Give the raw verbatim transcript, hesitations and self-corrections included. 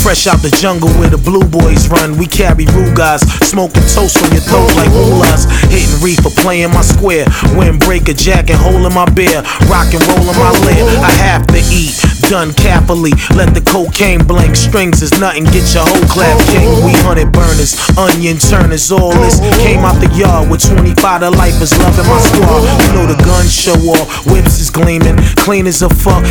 Fresh out the jungle where the blue boys run. We carry Rugas, smoking toast from your throat like mullahs. Hitting reefer, playing my square. Windbreaker jacket, holding my beer. Rock and rollin' my lid. I have to eat, done carefully. Let the cocaine blank strings is nothing. Get your whole clap king. We hunted burners, onion turners, all this. Came out the yard with twenty-five to lifers loving my squad. You know the guns show off, whips is gleaming, clean as a fuck.